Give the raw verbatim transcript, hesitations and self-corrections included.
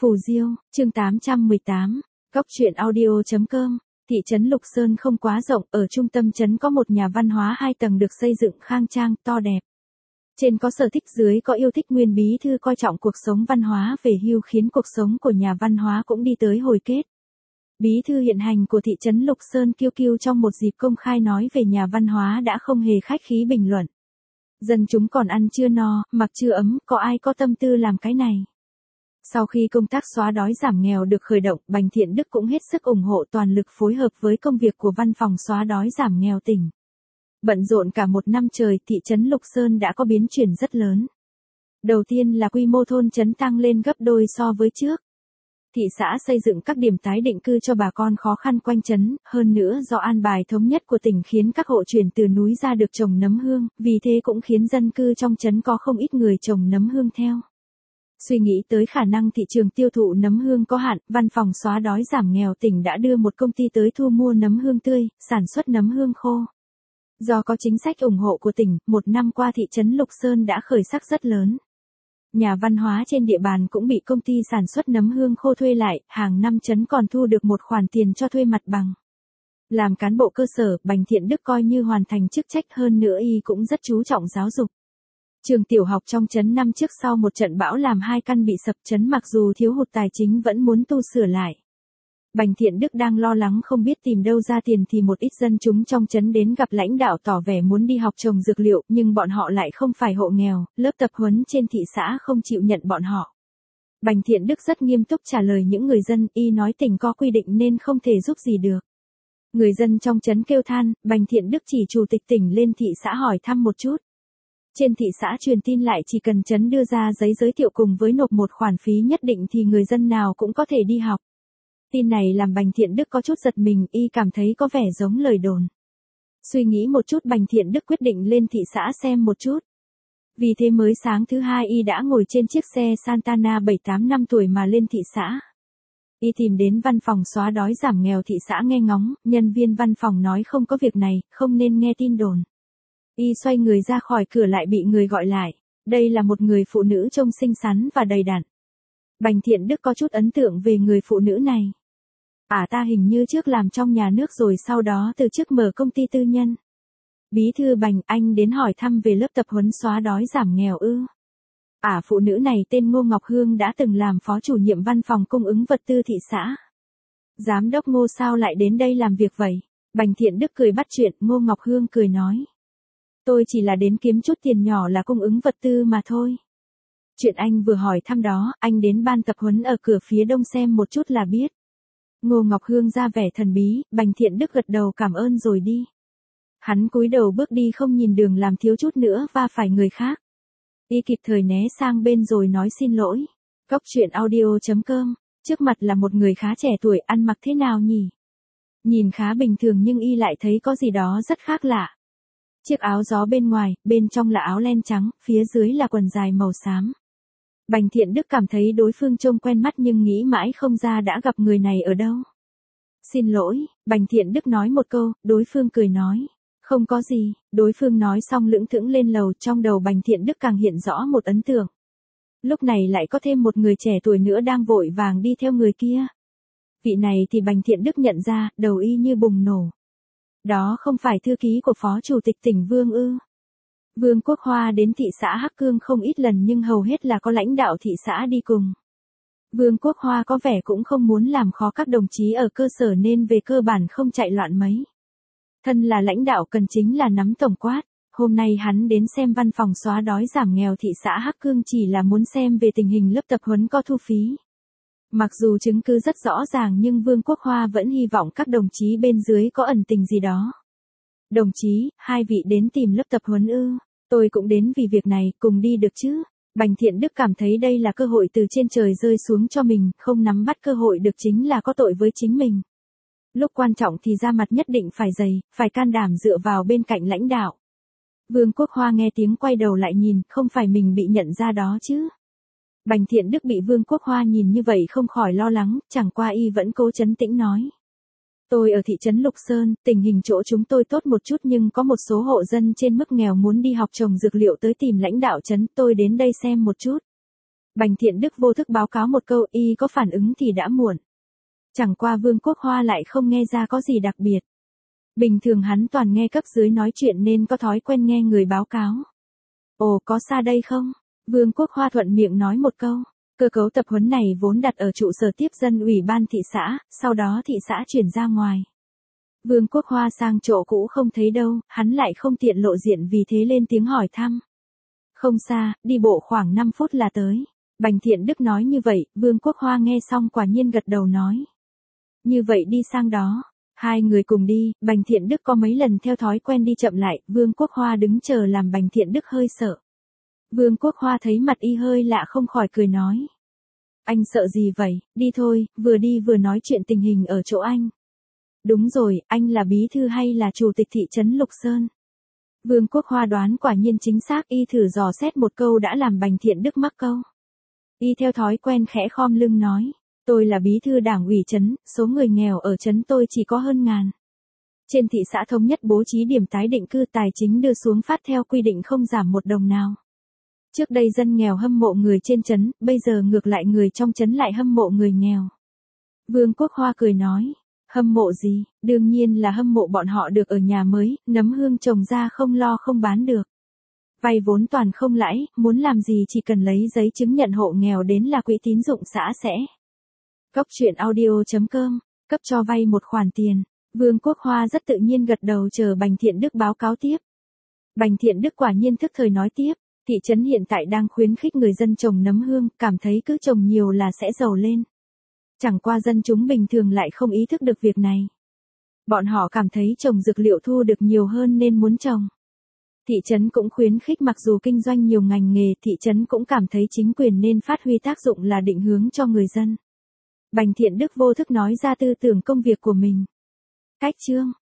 Phù Diêu, chương tám trăm mười tám, Góc truyện audio.com. Thị trấn Lục Sơn không quá rộng, ở trung tâm trấn có một nhà văn hóa hai tầng được xây dựng khang trang, to đẹp. Trên có sở thích, dưới có yêu thích. Nguyên bí thư coi trọng cuộc sống văn hóa về hưu khiến cuộc sống của nhà văn hóa cũng đi tới hồi kết. Bí thư hiện hành của thị trấn Lục Sơn kiêu kiêu trong một dịp công khai nói về nhà văn hóa đã không hề khách khí bình luận. Dân chúng còn ăn chưa no, mặc chưa ấm, có ai có tâm tư làm cái này. Sau khi công tác xóa đói giảm nghèo được khởi động, Bành Thiện Đức cũng hết sức ủng hộ toàn lực phối hợp với công việc của văn phòng xóa đói giảm nghèo tỉnh. Bận rộn cả một năm trời, thị trấn Lục Sơn đã có biến chuyển rất lớn. Đầu tiên là quy mô thôn trấn tăng lên gấp đôi so với trước. Thị xã xây dựng các điểm tái định cư cho bà con khó khăn quanh trấn, hơn nữa do an bài thống nhất của tỉnh khiến các hộ chuyển từ núi ra được trồng nấm hương, vì thế cũng khiến dân cư trong trấn có không ít người trồng nấm hương theo. Suy nghĩ tới khả năng thị trường tiêu thụ nấm hương có hạn, văn phòng xóa đói giảm nghèo tỉnh đã đưa một công ty tới thu mua nấm hương tươi, sản xuất nấm hương khô. Do có chính sách ủng hộ của tỉnh, một năm qua thị trấn Lục Sơn đã khởi sắc rất lớn. Nhà văn hóa trên địa bàn cũng bị công ty sản xuất nấm hương khô thuê lại, hàng năm trấn còn thu được một khoản tiền cho thuê mặt bằng. Làm cán bộ cơ sở, Bành Thiện Đức coi như hoàn thành chức trách, hơn nữa y cũng rất chú trọng giáo dục. Trường tiểu học trong trấn năm trước sau một trận bão làm hai căn bị sập, trấn mặc dù thiếu hụt tài chính vẫn muốn tu sửa lại. Bành Thiện Đức đang lo lắng không biết tìm đâu ra tiền thì một ít dân chúng trong trấn đến gặp lãnh đạo tỏ vẻ muốn đi học trồng dược liệu, nhưng bọn họ lại không phải hộ nghèo, lớp tập huấn trên thị xã không chịu nhận bọn họ. Bành Thiện Đức rất nghiêm túc trả lời những người dân, y nói tỉnh có quy định nên không thể giúp gì được. Người dân trong trấn kêu than, Bành Thiện Đức chỉ chủ tịch tỉnh lên thị xã hỏi thăm một chút. Trên thị xã truyền tin lại chỉ cần trấn đưa ra giấy giới thiệu cùng với nộp một khoản phí nhất định thì người dân nào cũng có thể đi học. Tin này làm Bành Thiện Đức có chút giật mình, y cảm thấy có vẻ giống lời đồn. Suy nghĩ một chút, Bành Thiện Đức quyết định lên thị xã xem một chút. Vì thế mới sáng thứ hai y đã ngồi trên chiếc xe Santana bảy tám năm tuổi mà lên thị xã. Y tìm đến văn phòng xóa đói giảm nghèo thị xã nghe ngóng, nhân viên văn phòng nói không có việc này, không nên nghe tin đồn. Y xoay người ra khỏi cửa lại bị người gọi lại. Đây là một người phụ nữ trông xinh xắn và đầy đặn. Bành Thiện Đức có chút ấn tượng về người phụ nữ này. À ta hình như trước làm trong nhà nước rồi sau đó từ chức mở công ty tư nhân. Bí thư Bành, anh đến hỏi thăm về lớp tập huấn xóa đói giảm nghèo ư? À phụ nữ này tên Ngô Ngọc Hương đã từng làm phó chủ nhiệm văn phòng cung ứng vật tư thị xã. Giám đốc Ngô sao lại đến đây làm việc vậy? Bành Thiện Đức cười bắt chuyện, Ngô Ngọc Hương cười nói. Tôi chỉ là đến kiếm chút tiền nhỏ là cung ứng vật tư mà thôi. Chuyện anh vừa hỏi thăm đó, anh đến ban tập huấn ở cửa phía đông xem một chút là biết. Ngô Ngọc Hương ra vẻ thần bí, Bành Thiện Đức gật đầu cảm ơn rồi đi. Hắn cúi đầu bước đi không nhìn đường làm thiếu chút nữa va phải người khác. Y kịp thời né sang bên rồi nói xin lỗi. Góc truyện audio.com, trước mặt là một người khá trẻ tuổi, ăn mặc thế nào nhỉ? Nhìn khá bình thường nhưng y lại thấy có gì đó rất khác lạ. Chiếc áo gió bên ngoài, bên trong là áo len trắng, phía dưới là quần dài màu xám. Bành Thiện Đức cảm thấy đối phương trông quen mắt nhưng nghĩ mãi không ra đã gặp người này ở đâu. Xin lỗi, Bành Thiện Đức nói một câu, đối phương cười nói. Không có gì, đối phương nói xong lững thững lên lầu, trong đầu Bành Thiện Đức càng hiện rõ một ấn tượng. Lúc này lại có thêm một người trẻ tuổi nữa đang vội vàng đi theo người kia. Vị này thì Bành Thiện Đức nhận ra, đầu y như bùng nổ. Đó không phải thư ký của phó chủ tịch tỉnh Vương ư? Vương Quốc Hoa đến thị xã Hắc Cương không ít lần nhưng hầu hết là có lãnh đạo thị xã đi cùng. Vương Quốc Hoa có vẻ cũng không muốn làm khó các đồng chí ở cơ sở nên về cơ bản không chạy loạn mấy. Thân là lãnh đạo cần chính là nắm tổng quát. Hôm nay hắn đến xem văn phòng xóa đói giảm nghèo thị xã Hắc Cương chỉ là muốn xem về tình hình lớp tập huấn có thu phí. Mặc dù chứng cứ rất rõ ràng nhưng Vương Quốc Hoa vẫn hy vọng các đồng chí bên dưới có ẩn tình gì đó. Đồng chí, hai vị đến tìm lớp tập huấn ư? Tôi cũng đến vì việc này, cùng đi được chứ? Bành Thiện Đức cảm thấy đây là cơ hội từ trên trời rơi xuống cho mình, không nắm bắt cơ hội được chính là có tội với chính mình. Lúc quan trọng thì ra mặt nhất định phải dày, phải can đảm dựa vào bên cạnh lãnh đạo. Vương Quốc Hoa nghe tiếng quay đầu lại nhìn, không phải mình bị nhận ra đó chứ? Bành Thiện Đức bị Vương Quốc Hoa nhìn như vậy không khỏi lo lắng, chẳng qua y vẫn cố trấn tĩnh nói. Tôi ở thị trấn Lục Sơn, tình hình chỗ chúng tôi tốt một chút nhưng có một số hộ dân trên mức nghèo muốn đi học trồng dược liệu tới tìm lãnh đạo trấn, tôi đến đây xem một chút. Bành Thiện Đức vô thức báo cáo một câu, y có phản ứng thì đã muộn. Chẳng qua Vương Quốc Hoa lại không nghe ra có gì đặc biệt. Bình thường hắn toàn nghe cấp dưới nói chuyện nên có thói quen nghe người báo cáo. Ồ, có xa đây không? Vương Quốc Hoa thuận miệng nói một câu. Cơ cấu tập huấn này vốn đặt ở trụ sở tiếp dân ủy ban thị xã, sau đó thị xã chuyển ra ngoài. Vương Quốc Hoa sang chỗ cũ không thấy đâu, hắn lại không tiện lộ diện vì thế lên tiếng hỏi thăm. Không xa, đi bộ khoảng năm phút là tới. Bành Thiện Đức nói như vậy, Vương Quốc Hoa nghe xong quả nhiên gật đầu nói. Như vậy đi sang đó. Hai người cùng đi, Bành Thiện Đức có mấy lần theo thói quen đi chậm lại, Vương Quốc Hoa đứng chờ làm Bành Thiện Đức hơi sợ. Vương Quốc Hoa thấy mặt y hơi lạ không khỏi cười nói. Anh sợ gì vậy, đi thôi, vừa đi vừa nói chuyện tình hình ở chỗ anh. Đúng rồi, anh là bí thư hay là chủ tịch thị trấn Lục Sơn? Vương Quốc Hoa đoán quả nhiên chính xác, y thử dò xét một câu đã làm Bành Thiện Đức mắc câu. Y theo thói quen khẽ khom lưng nói. Tôi là bí thư đảng ủy trấn, số người nghèo ở trấn tôi chỉ có hơn ngàn. Trên thị xã thống nhất bố trí điểm tái định cư, tài chính đưa xuống phát theo quy định không giảm một đồng nào. Trước đây dân nghèo hâm mộ người trên trấn, bây giờ ngược lại người trong trấn lại hâm mộ người nghèo. Vương Quốc Hoa cười nói, hâm mộ gì, đương nhiên là hâm mộ bọn họ được ở nhà mới, nấm hương trồng ra không lo không bán được. Vay vốn toàn không lãi, muốn làm gì chỉ cần lấy giấy chứng nhận hộ nghèo đến là quỹ tín dụng xã sẽ. Cốc truyện audio chấm com, cấp cho vay một khoản tiền. Vương Quốc Hoa rất tự nhiên gật đầu chờ Bành Thiện Đức báo cáo tiếp. Bành Thiện Đức quả nhiên thức thời nói tiếp, thị trấn hiện tại đang khuyến khích người dân trồng nấm hương, cảm thấy cứ trồng nhiều là sẽ giàu lên. Chẳng qua dân chúng bình thường lại không ý thức được việc này. Bọn họ cảm thấy trồng dược liệu thu được nhiều hơn nên muốn trồng. Thị trấn cũng khuyến khích mặc dù kinh doanh nhiều ngành nghề, thị trấn cũng cảm thấy chính quyền nên phát huy tác dụng là định hướng cho người dân. Bành Thiện Đức vô thức nói ra tư tưởng công việc của mình. Cách chương